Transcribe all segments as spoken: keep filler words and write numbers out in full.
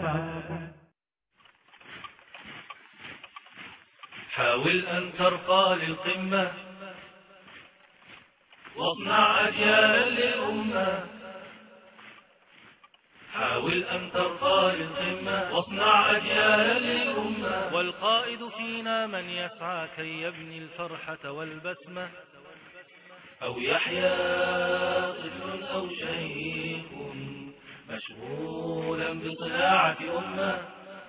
حاول أن ترقى للقمة واصنع أجيالا للأمة. حاول أن ترقى للقمة واصنع أجيالا للأمة. والقائد فينا من يسعى كي يبني الفرحة والبسمة، أو يحيا طفل أو شيخ مشغولا بصناعة أمة،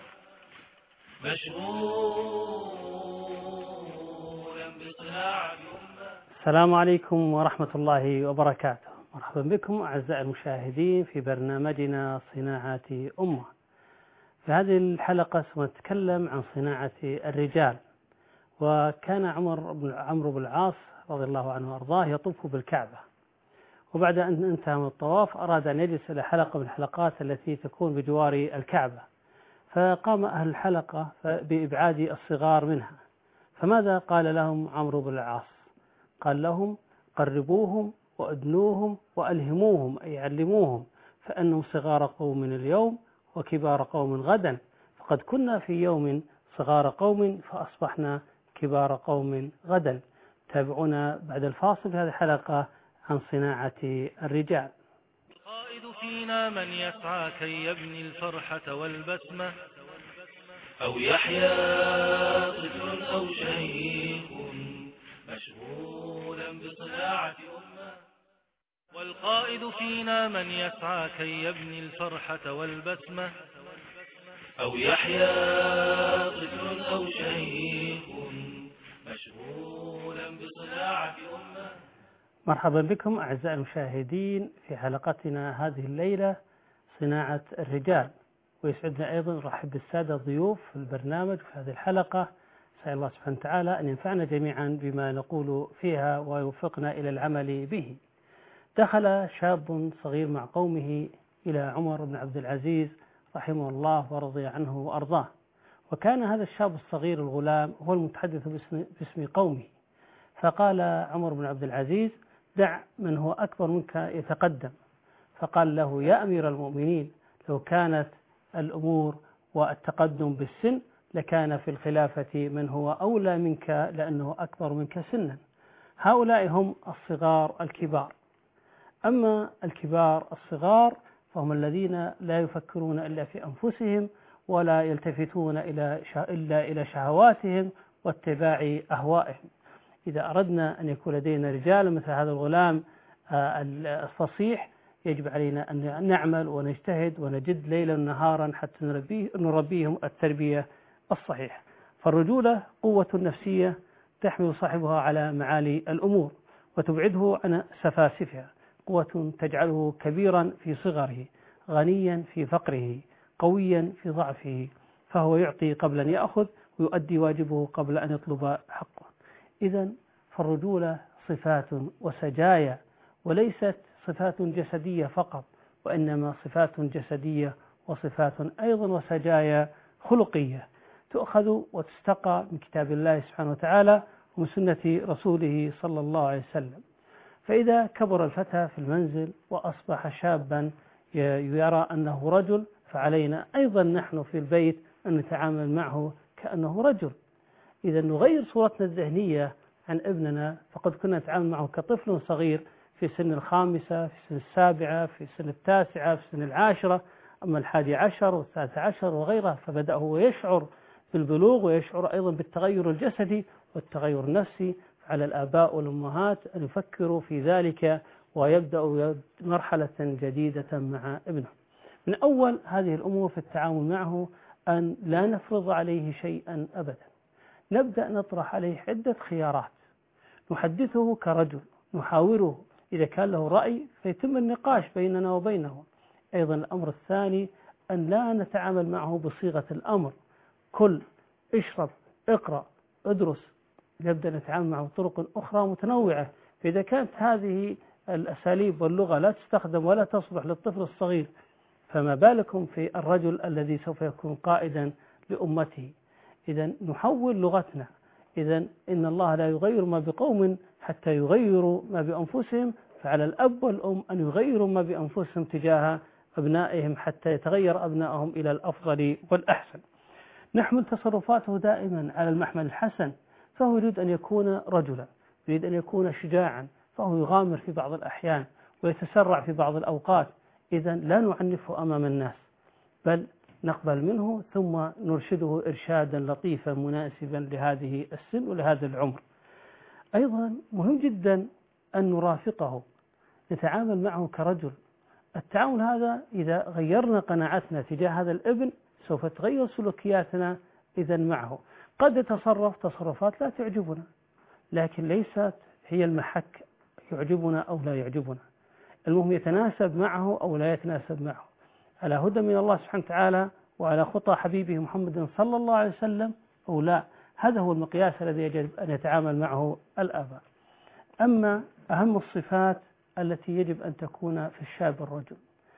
مشغولا بصناعة أمة. السلام عليكم ورحمة الله وبركاته. مرحبا بكم أعزائي المشاهدين في برنامجنا صناعة أمة. في هذه الحلقة سنتكلم عن صناعة الرجال. وكان عمر بن عمرو بن العاص رضي الله عنه وأرضاه يطوف بالكعبة، وبعد أن انتهى من الطواف أراد أن يجلس إلى حلقة من الحلقات التي تكون بجوار الكعبة، فقام أهل الحلقة بإبعاد الصغار منها. فماذا قال لهم عمرو بن العاص؟ قال لهم: قربوهم وأدنوهم وألهموهم، أي علموهم، فأنهم صغار قوم اليوم وكبار قوم غدا، فقد كنا في يوم صغار قوم فأصبحنا كبار قوم غدا. تابعونا بعد الفاصل في هذه الحلقة عن صناعة الرجال. القائد فينا من يسعى كي يبني الفرحة والبسمة، أو يحيا طفل أو شيخ مشغولا بصناعة أمة. والقائد فينا من يسعى كي يبني الفرحة والبسمة، أو يحيا طفل أو شيخ مشغولا بصناعة أمة. مرحبا بكم أعزائي المشاهدين في حلقتنا هذه الليلة صناعة الرجال. ويسعدنا أيضا نرحب بالسادة الضيوف في البرنامج في هذه الحلقة. أسأل الله سبحانه وتعالى أن ينفعنا جميعا بما نقول فيها ويوفقنا إلى العمل به. دخل شاب صغير مع قومه إلى عمر بن عبد العزيز رحمه الله ورضي عنه وأرضاه، وكان هذا الشاب الصغير الغلام هو المتحدث باسم, باسم قومه. فقال عمر بن عبد العزيز: دع من هو أكبر منك يتقدم. فقال له: يا أمير المؤمنين، لو كانت الأمور والتقدم بالسن لكان في الخلافة من هو أولى منك لأنه أكبر منك سنا. هؤلاء هم الصغار الكبار. أما الكبار الصغار فهم الذين لا يفكرون إلا في أنفسهم ولا يلتفتون إلا إلى شهواتهم واتباع أهوائهم. إذا أردنا أن يكون لدينا رجال مثل هذا الغلام الفصيح يجب علينا أن نعمل ونجتهد ونجد ليلا نهارا حتى نربيه نربيهم التربية الصحيحة. فالرجولة قوة نفسية تحمل صاحبها على معالي الأمور وتبعده عن سفاسفها، قوة تجعله كبيرا في صغره، غنيا في فقره، قويا في ضعفه، فهو يعطي قبل أن يأخذ ويؤدي واجبه قبل أن يطلب حقه. إذن فالرجولة صفات وسجايا، وليست صفات جسدية فقط، وإنما صفات جسدية وصفات أيضا وسجايا خلقية تؤخذ وتستقى من كتاب الله سبحانه وتعالى ومن سنة رسوله صلى الله عليه وسلم. فإذا كبر الفتى في المنزل وأصبح شابا يرى أنه رجل، فعلينا أيضا نحن في البيت أن نتعامل معه كأنه رجل. إذا نغير صورتنا الذهنية عن ابننا، فقد كنا نتعامل معه كطفل صغير في سن الخامسة، في سن السابعة، في سن التاسعة، في سن العاشرة، أما الحادي عشر والثالث عشر وغيره فبدأ هو يشعر بالبلوغ ويشعر أيضا بالتغير الجسدي والتغير النفسي. على الآباء والأمهات أن يفكروا في ذلك ويبدأوا مرحلة جديدة مع ابنهم. من أول هذه الأمور في التعامل معه أن لا نفرض عليه شيئا أبدا، نبدأ نطرح عليه عدة خيارات، نحدثه كرجل، نحاوره إذا كان له رأي فيتم النقاش بيننا وبينه. أيضا الأمر الثاني أن لا نتعامل معه بصيغة الأمر: كل، اشرب، اقرأ، ادرس. نبدأ نتعامل معه بطرق أخرى متنوعة. فإذا كانت هذه الأساليب واللغة لا تستخدم ولا تصلح للطفل الصغير، فما بالكم في الرجل الذي سوف يكون قائدا لأمته. إذا نحول لغتنا. إذا إن الله لا يغير ما بقوم حتى يغيروا ما بأنفسهم، فعلى الأب والأم أن يغيروا ما بأنفسهم تجاه أبنائهم حتى يتغير أبنائهم إلى الأفضل والأحسن. نحمل تصرفاته دائما على المحمل الحسن، فهو يريد أن يكون رجلا، يريد أن يكون شجاعا، فهو يغامر في بعض الأحيان ويتسرع في بعض الأوقات. إذا لا نعنفه أمام الناس، بل نقبل منه ثم نرشده إرشادا لطيفا مناسبا لهذه السن ولهذا العمر. أيضا مهم جدا أن نرافقه، نتعامل معه كرجل. التعامل هذا إذا غيرنا قناعتنا تجاه هذا الابن سوف تغير سلوكياتنا إذا معه. قد يتصرف تصرفات لا تعجبنا، لكن ليست هي المحك يعجبنا أو لا يعجبنا. المهم يتناسب معه أو لا يتناسب معه، على هدى من الله سبحانه وتعالى وعلى خطى حبيبه محمد صلى الله عليه وسلم أو لا. هذا هو المقياس الذي يجب أن يتعامل معه الآباء. أما أهم الصفات التي يجب أن تكون في الشاب الرجل،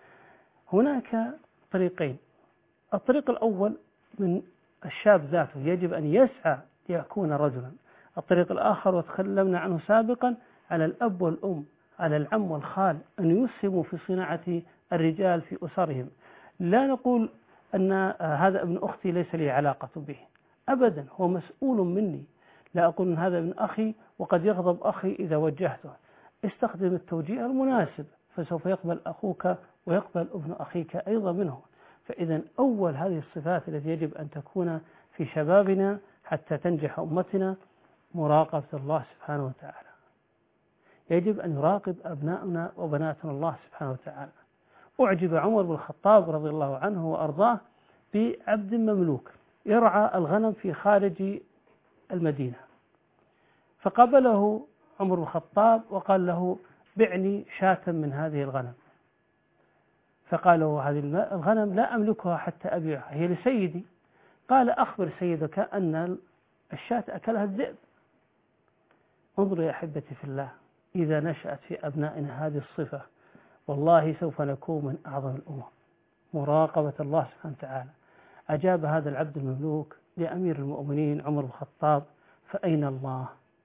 هناك طريقين. الطريق الأول من الشاب ذاته، يجب أن يسعى ليكون رجلا. الطريق الآخر وتكلمنا عنه سابقا، على الأب والأم، على العم والخال، أن يسهموا في صناعة الرجال في أسرهم. لا نقول أن هذا ابن أختي ليس لي علاقة به، أبدا، هو مسؤول مني. لا أقول أن هذا ابن أخي وقد يغضب أخي إذا وجهته. استخدم التوجيه المناسب، فسوف يقبل أخوك ويقبل ابن أخيك أيضا منه. فإذا أول هذه الصفات التي يجب أن تكون في شبابنا حتى تنجح أمتنا مراقبة الله سبحانه وتعالى. يجب أن يراقب أبناؤنا وبناتنا الله سبحانه وتعالى. أعجب عمر بن الخطاب رضي الله عنه وأرضاه بعبد مملوك يرعى الغنم في خارج المدينة، فقابله عمر بن الخطاب وقال له: بعني شاة من هذه الغنم. فقال له: هذه الغنم لا أملكها حتى أبيعها، هي لسيدي. قال: أخبر سيدك أن الشاة أكلها الذئب. انظروا يا أحبتي في الله، إذا نشأت في أبنائنا هذه الصفة والله سوف نكون من أعظم الأمم. مراقبة الله سبحانه وتعالى. أجاب هذا العبد المملوك لأمير المؤمنين عمر بن الخطاب: فأين الله؟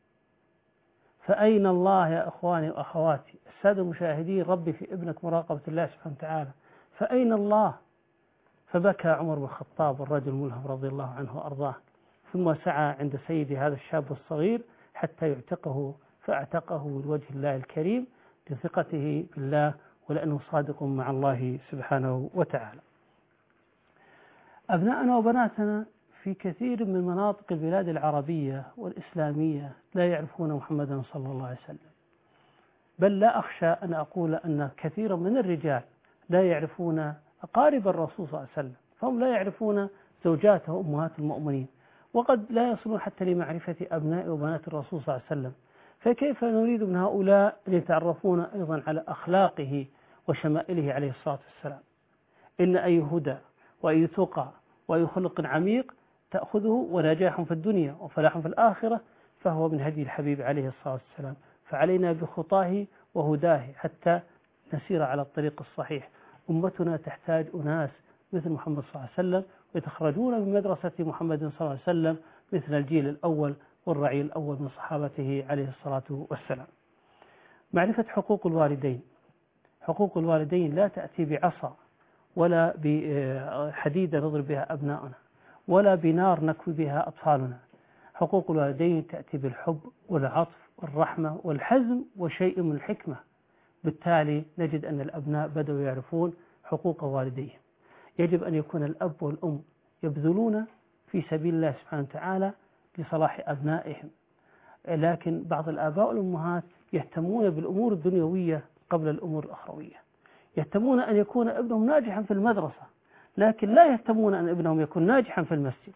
فأين الله يا أخواني وأخواتي السادة المشاهدين؟ ربي في ابنك مراقبة الله سبحانه وتعالى، فأين الله؟ فبكى عمر بن الخطاب الرجل الملهم رضي الله عنه وأرضاه، ثم سعى عند سيدي هذا الشاب الصغير حتى يعتقه، فاعتقه لوجه الله الكريم لثقته بالله ولأنه صادق مع الله سبحانه وتعالى. أبناءنا وبناتنا في كثير من مناطق البلاد العربية والإسلامية لا يعرفون محمدا صلى الله عليه وسلم، بل لا أخشى أن أقول أن كثيرا من الرجال لا يعرفون أقارب الرسول صلى الله عليه وسلم، فهم لا يعرفون زوجاته أمهات المؤمنين، وقد لا يصلون حتى لمعرفة أبناء وبنات الرسول صلى الله عليه وسلم. فكيف نريد من هؤلاء أن يتعرفون أيضا على أخلاقه وشمائله عليه الصلاة والسلام؟ إن أي هدى وأي تقى وأي خلق عميق تأخذه ونجاح في الدنيا وفلاح في الآخرة فهو من هدي الحبيب عليه الصلاة والسلام. فعلينا بخطاه وهداه حتى نسير على الطريق الصحيح. أمتنا تحتاج أناس مثل محمد صلى الله عليه وسلم ويتخرجون من مدرسة محمد صلى الله عليه وسلم مثل الجيل الأول والرعي الأول من صحابته عليه الصلاة والسلام. معرفة حقوق الوالدين. حقوق الوالدين لا تأتي بعصا ولا بحديدة نضرب بها أبناؤنا ولا بنار نكوي بها أطفالنا. حقوق الوالدين تأتي بالحب والعطف والرحمة والحزم وشيء من الحكمة. بالتالي نجد أن الأبناء بدأوا يعرفون حقوق والديهم. يجب أن يكون الأب والأم يبذلون في سبيل الله سبحانه وتعالى لصلاح أبنائهم، لكن بعض الآباء والأمهات يهتمون بالأمور الدنيوية قبل الأمور الأخروية. يهتمون أن يكون ابنهم ناجحا في المدرسة، لكن لا يهتمون أن ابنهم يكون ناجحا في المسجد.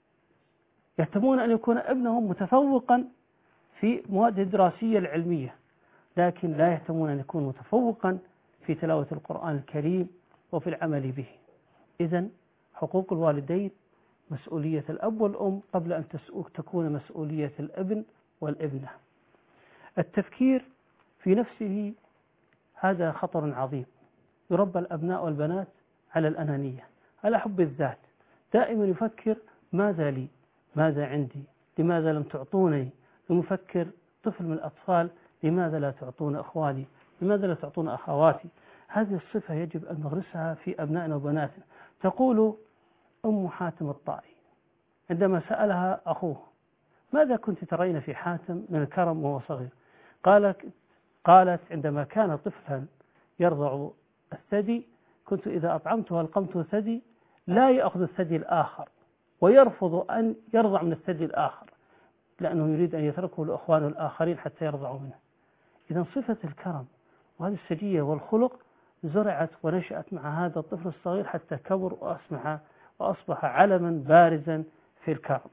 يهتمون أن يكون ابنهم متفوقا في مواد الدراسية العلمية، لكن لا يهتمون أن يكون متفوقا في تلاوة القرآن الكريم وفي العمل به. إذن حقوق الوالدين مسؤولية الأب والأم قبل أن تكون مسؤولية الابن والابنة. التفكير في نفسه هذا خطر عظيم. يربى الأبناء والبنات على الأنانية، على حب الذات، دائما يفكر ماذا لي، ماذا عندي، لماذا لم تعطوني. يفكر طفل من الأطفال لماذا لا تعطون أخواني، لماذا لا تعطون أخواتي. هذه الصفة يجب أن نغرسها في أبنائنا وبناتنا. تقول أم حاتم الطائي عندما سألها أخوه: ماذا كنت ترين في حاتم من الكرم وهو صغير؟ قالت قالت عندما كان طفلا يرضع الثدي كنت إذا أطعمته ألقمته الثدي لا يأخذ الثدي الآخر ويرفض أن يرضع من الثدي الآخر لأنه يريد أن يتركه لأخوانه الآخرين حتى يرضعوا منه. إذا صفة الكرم وهذه السجية والخلق زرعت ونشأت مع هذا الطفل الصغير حتى كبر وأصبح وأصبح علما بارزا في الكرم.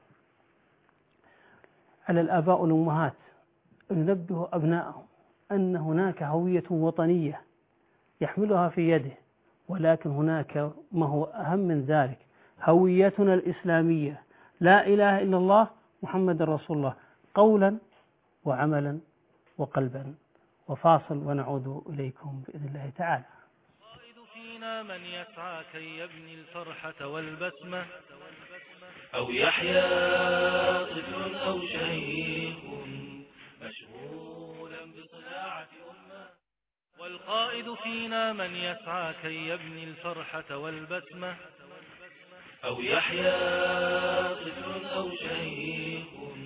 على الآباء والأمهات أن ينبهوا أبنائهم أن هناك هوية وطنية يحملها في يده، ولكن هناك ما هو أهم من ذلك، هويتنا الإسلامية، لا إله إلا الله محمد رسول الله، قولا وعملا وقلبا. وفاصل ونعود إليكم بإذن الله تعالى. القائد فينا من يسعى كي يبني الفرحة والبسمة، أو يحيا طفل أو شيخ مشغولا بصناعة أمة. والقائد فينا من يسعى كي يبني الفرحة والبسمة، أو يحيا طفل أو شيخ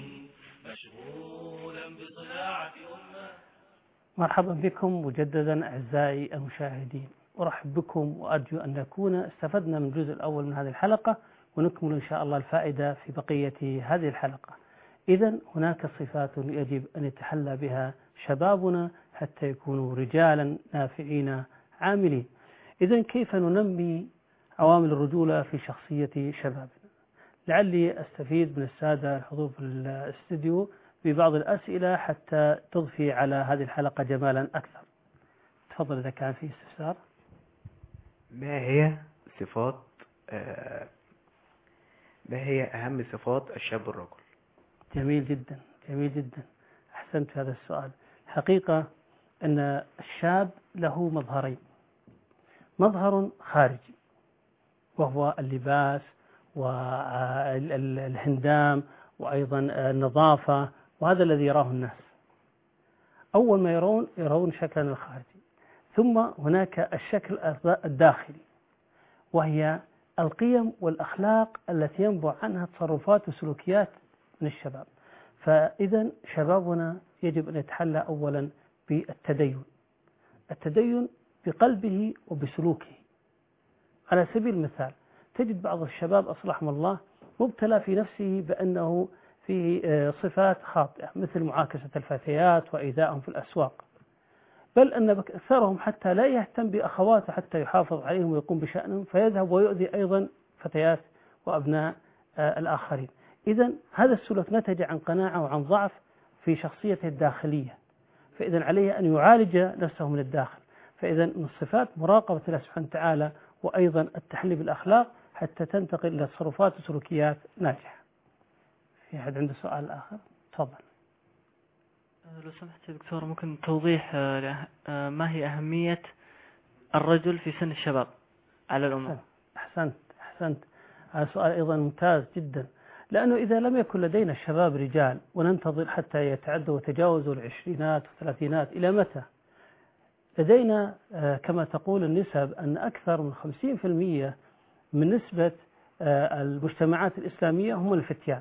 مشغولا بصناعة أمة. مرحبا بكم مجددا أعزائي المشاهدين، أرحب بكم وأرجو أن نكون استفدنا من الجزء الأول من هذه الحلقة، ونكمل إن شاء الله الفائدة في بقية هذه الحلقة. إذن هناك صفات يجب أن يتحلى بها شبابنا حتى يكونوا رجالا نافعين عاملين. إذن كيف ننمي عوامل الرجولة في شخصية شبابنا؟ لعلي أستفيد من السادة الحضور في الاستديو ببعض الأسئلة حتى تضفي على هذه الحلقة جمالا أكثر. تفضل إذا كان في استفسار. ما هي صفات آه ما هي أهم صفات الشاب الرجل؟ جميل جدا جميل جدا، أحسنت في هذا السؤال. حقيقة أن الشاب له مظهرين: مظهر خارجي وهو اللباس والهندام وأيضا النظافة، وهذا الذي يراه الناس. أول ما يرون يرون شكلا الخارجي، ثم هناك الشكل الداخلي وهي القيم والأخلاق التي ينبع عنها تصرفات وسلوكيات من الشباب. فإذا شبابنا يجب أن يتحلى أولا بالتدين، التدين بقلبه وبسلوكه. على سبيل المثال تجد بعض الشباب أصلحهم الله مبتلى في نفسه بأنه فيه صفات خاطئة، مثل معاكسة الفتيات وإيذائهم في الأسواق، بل أن أكثرهم حتى لا يهتم بأخواته حتى يحافظ عليهم ويقوم بشأنهم، فيذهب ويؤذي أيضا فتيات وأبناء الآخرين. إذن هذا السلوك نتج عن قناعة وعن ضعف في شخصيته الداخلية، فإذا عليه أن يعالج نفسه من الداخل. فإذا من الصفات مراقبة الله سبحانه وتعالى، وأيضا التحلي بالأخلاق حتى تنتقل إلى تصرفات وسلوكيات ناجحة. في أحد عنده سؤال آخر؟ تفضل. لو سمحت دكتور، ممكن توضيح ما هي أهمية الرجل في سن الشباب على الأمة؟ أحسنت أحسنت هذا سؤال أيضا ممتاز جدا، لأنه إذا لم يكن لدينا الشباب رجال وننتظر حتى يتعدوا وتجاوزوا العشرينات والثلاثينات، إلى متى؟ لدينا كما تقول النسب أن أكثر من خمسين بالمئة من نسبة المجتمعات الإسلامية هم الفتيان،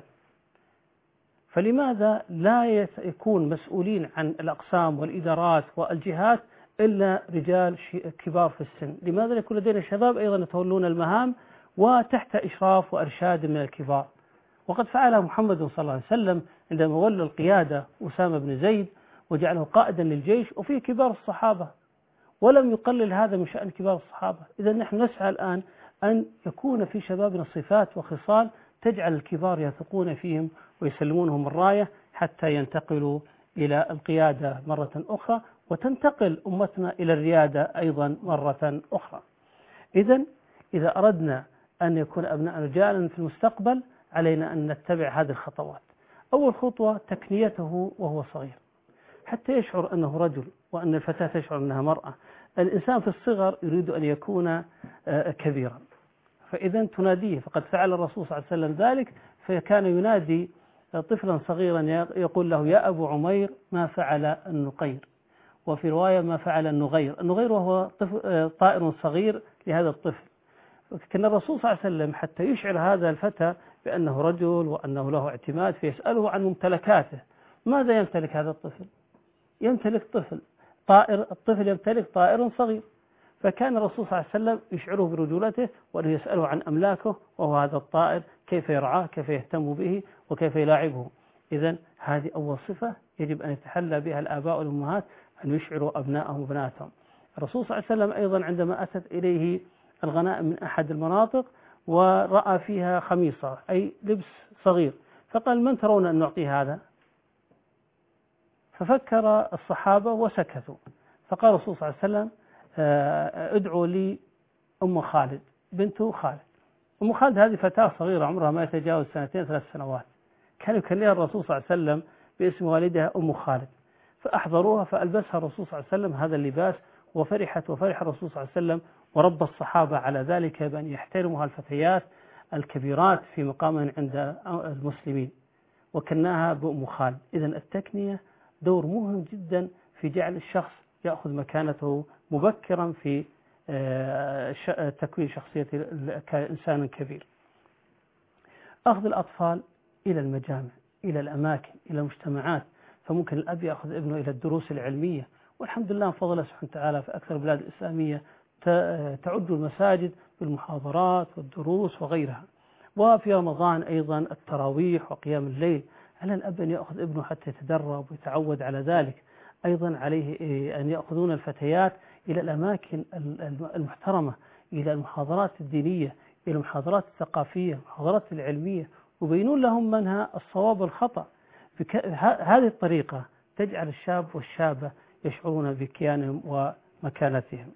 فلماذا لا يكون مسؤولين عن الأقسام والإدارات والجهات إلا رجال كبار في السن؟ لماذا يكون لدينا شباب أيضا يتولون المهام وتحت إشراف وإرشاد من الكبار؟ وقد فعلها محمد صلى الله عليه وسلم عندما ولى القيادة أسامة بن زيد وجعله قائدا للجيش وفيه كبار الصحابة، ولم يقلل هذا من شأن كبار الصحابة. إذا نحن نسعى الآن أن يكون في شبابنا صفات وخصال تجعل الكبار يثقون فيهم ويسلمونهم الراية حتى ينتقلوا إلى القيادة مرة أخرى، وتنتقل أمتنا إلى الريادة أيضا مرة أخرى. إذا إذا أردنا أن يكون أبناء رجالا في المستقبل علينا أن نتبع هذه الخطوات. أول خطوة تكنيته وهو صغير حتى يشعر أنه رجل، وأن الفتاة تشعر أنها مرأة. الإنسان في الصغر يريد أن يكون كبيرا، فإذا تناديه، فقد فعل الرسول صلى الله عليه وسلم ذلك، فكان ينادي طفلا صغيرا يقول له: يا أبو عمير ما فعل النقير. وفي رواية ما فعل النغير. النغير وهو طفل طائر صغير لهذا الطفل. كان الرسول صلى الله عليه وسلم حتى يشعر هذا الفتى بأنه رجل وأنه له اعتماد فيسأله عن ممتلكاته. ماذا يمتلك هذا الطفل؟ يمتلك طفل طائر، الطفل يمتلك طائر صغير. فكان الرسول صلى الله عليه وسلم يشعره برجولته وأنه يسأله عن أملاكه، وهو هذا الطائر كيف يرعاه، كيف يهتم به، وكيف يلاعبه. إذن هذه أول صفة يجب أن يتحلى بها الآباء والأمهات، أن يشعروا أبنائهم وبناتهم. الرسول صلى الله عليه وسلم أيضا عندما أتت إليه الغنائم من أحد المناطق ورأى فيها خميصة أي لبس صغير، فقال: من ترون أن نعطي هذا؟ ففكر الصحابة وسكتوا. فقال الرسول صلى الله عليه وسلم: ادعوا لي أم خالد بنت خالد. أم خالد هذه فتاة صغيرة عمرها ما يتجاوز سنتين ثلاث سنوات، كان يكنيها الرسول صلى الله عليه وسلم باسم والدها أم خالد. فأحضروها فألبسها الرسول صلى الله عليه وسلم هذا اللباس، وفرحت وفرح الرسول صلى الله عليه وسلم، وربى الصحابة على ذلك بأن يحترموا الفتيات الكبيرات في مقام عند المسلمين، وكناها بأم خالد. إذن التكنية دور مهم جدا في جعل الشخص يأخذ مكانته مبكرا في تكوين شخصيته كإنسان كبير. أخذ الأطفال إلى المجامع، إلى الأماكن، إلى المجتمعات. فممكن الأب يأخذ ابنه إلى الدروس العلمية، والحمد لله بفضل الله سبحانه وتعالى في أكثر البلاد الإسلامية تعد المساجد بالمحاضرات والدروس وغيرها. وفي رمضان أيضا التراويح وقيام الليل. على الأب أن يأخذ ابنه حتى يتدرب ويتعود على ذلك. أيضا عليه أن يأخذون الفتيات إلى الأماكن المحترمة، إلى المحاضرات الدينية، إلى المحاضرات الثقافية، المحاضرات العلمية، وبينون لهم منها الصواب والخطأ. هذه الطريقة تجعل الشاب والشابة يشعرون بكيانهم ومكانتهم.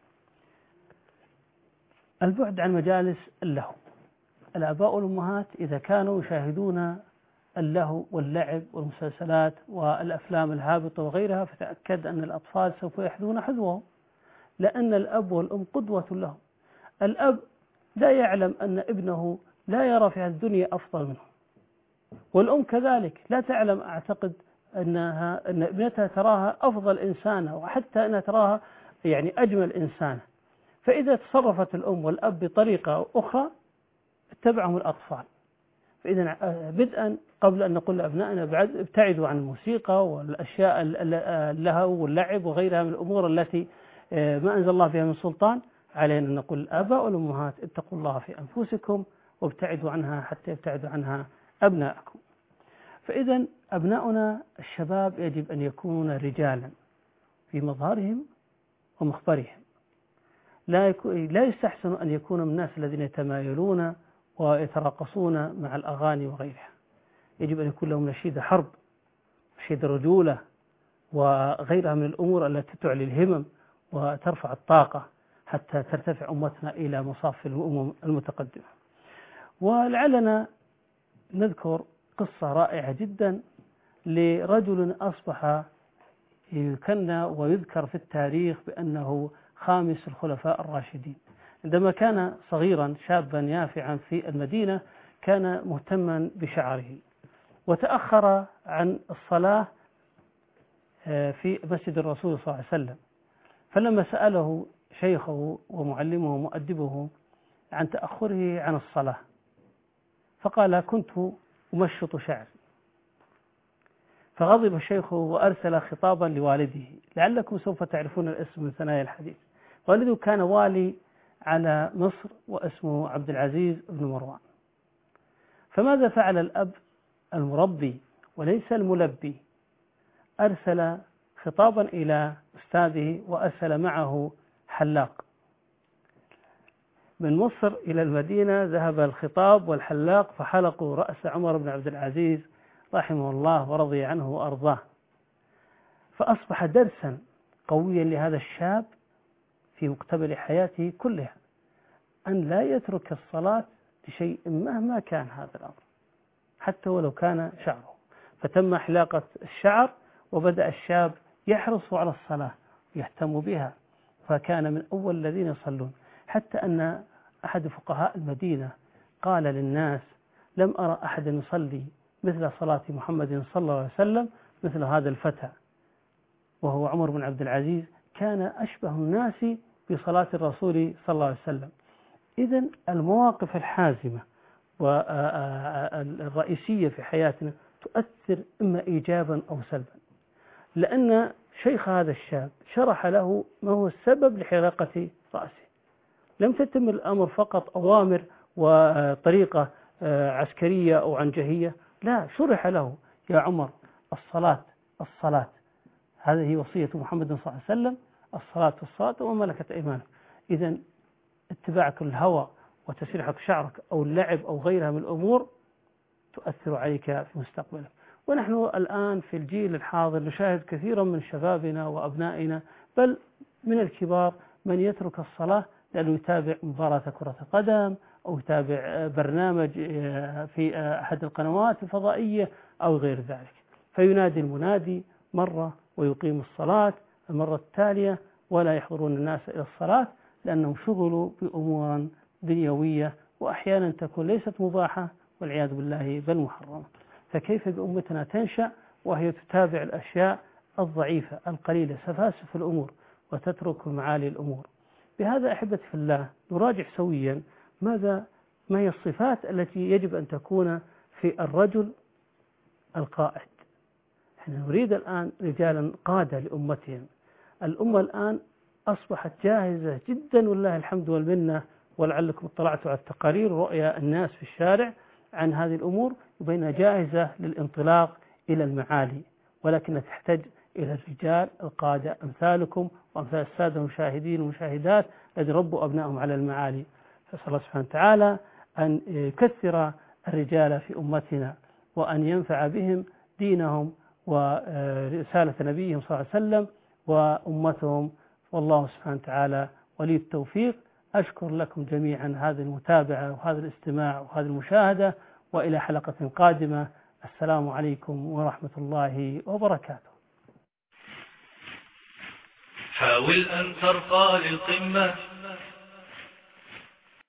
البعد عن مجالس اللهو. الآباء والأمهات إذا كانوا يشاهدون اللهو واللعب والمسلسلات والأفلام الهابطة وغيرها، فتأكد أن الأطفال سوف يحذون حذوهم، لأن الأب والأم قدوة لهم. الأب لا يعلم أن ابنه لا يرى في الدنيا أفضل منه، والأم كذلك لا تعلم، أعتقد أنها أن ابنتها تراها أفضل إنسانة، وحتى أنها تراها يعني أجمل إنسانة. فإذا تصرفت الأم والأب بطريقة أخرى اتبعهم الأطفال. فإذا بدءا قبل أن نقول لأبنائنا بعد ابتعدوا عن الموسيقى والأشياء اللهو واللعب وغيرها من الأمور التي ما أنزل الله فيها من سلطان، علينا أن نقول الآباء والأمهات اتقوا الله في أنفسكم وابتعدوا عنها حتى يبتعدوا عنها أبنائكم. فإذا أبناؤنا الشباب يجب أن يكونون رجالا في مظهرهم ومخبرهم، لا لا يستحسن أن يكونوا من الناس الذين يتمايلون ويتراقصون مع الأغاني وغيرها. يجب أن يكون لهم نشيد حرب، نشيد رجولة، وغيرها من الأمور التي تعلي الهمم وترفع الطاقة حتى ترتفع أمتنا إلى مصاف الأمم المتقدمة. ولعلنا نذكر قصة رائعة جدا لرجل أصبح يكنى ويذكر في التاريخ بأنه خامس الخلفاء الراشدين. عندما كان صغيرا شابا يافعا في المدينة كان مهتما بشعره، وتأخر عن الصلاة في مسجد الرسول صلى الله عليه وسلم. فلما سأله شيخه ومعلمه ومؤدبه عن تأخره عن الصلاة فقال: كنت أمشط شعري. فغضب الشيخ وأرسل خطابا لوالده، لعلكم سوف تعرفون الاسم من ثنايا الحديث. والده كان والي على مصر واسمه عبد العزيز بن مروان. فماذا فعل الأب المربي وليس الملبي؟ أرسل خطابا إلى أستاذه وأرسل معه حلاق. من مصر إلى المدينة ذهب الخطاب والحلاق فحلقوا رأس عمر بن عبد العزيز رحمه الله ورضي عنه وأرضاه. فأصبح درسا قويا لهذا الشاب في مقتبل حياته كلها، أن لا يترك الصلاة لشيء مهما كان هذا الأمر، حتى ولو كان شعره. فتم حلاقة الشعر، وبدأ الشاب يحرص على الصلاة يهتم بها، فكان من أول الذين يصلون. حتى أن أحد فقهاء المدينة قال للناس: لم أرى أحد يصلي مثل صلاة محمد صلى الله عليه وسلم مثل هذا الفتى. وهو عمر بن عبد العزيز كان أشبه الناس بصلاة الرسول صلى الله عليه وسلم. إذن المواقف الحازمة والرئيسية في حياتنا تؤثر إما إيجابا أو سلبا، لأن شيخ هذا الشاب شرح له ما هو السبب لحلاقة رأسه. لم تتم الأمر فقط أوامر وطريقة عسكرية أو عنجهية، لا، شرح له: يا عمر، الصلاة الصلاة هذه وصية محمد صلى الله عليه وسلم، الصلاة والصلاة وما ملكت أيمانك. إذن اتباعك الهوى وتسريحك شعرك أو اللعب أو غيرها من الأمور تؤثر عليك في مستقبلك. ونحن الآن في الجيل الحاضر نشاهد كثيرا من شبابنا وأبنائنا بل من الكبار من يترك الصلاة لأنه يتابع مباراة كرة قدم أو يتابع برنامج في أحد القنوات الفضائية أو غير ذلك، فينادي المنادي مرة ويقيم الصلاة المرة التالية ولا يحضرون الناس إلى الصلاة لأنهم شغلوا بأمور دنيوية وأحيانا تكون ليست مباحة والعياذ بالله بل محرمة. فكيف بأمتنا تنشأ وهي تتابع الأشياء الضعيفة القليلة سفاسف الأمور وتترك معالي الأمور؟ بهذا أحبتي في الله نراجع سويا ماذا ما هي الصفات التي يجب أن تكون في الرجل القائد. احنا نريد الآن رجالا قادة لأمتهم. الأمة الآن أصبحت جاهزة جدا والله الحمد والمنة، ولعلكم اطلعتوا على التقارير ورؤيا الناس في الشارع عن هذه الأمور وبينها جاهزة للانطلاق إلى المعالي، ولكن تحتاج إلى الرجال القادة أمثالكم وأمثال السادة المشاهدين والمشاهدات الذين ربوا أبنائهم على المعالي. فأسأل الله سبحانه وتعالى أن يكثر الرجال في أمتنا وأن ينفع بهم دينهم ورسالة نبيهم صلى الله عليه وسلم وأمتهم، والله سبحانه وتعالى ولي التوفيق. أشكر لكم جميعا هذه المتابعة وهذا الاستماع وهذه المشاهدة، وإلى حلقة قادمة. السلام عليكم ورحمة الله وبركاته. حاول أن ترقى للقمة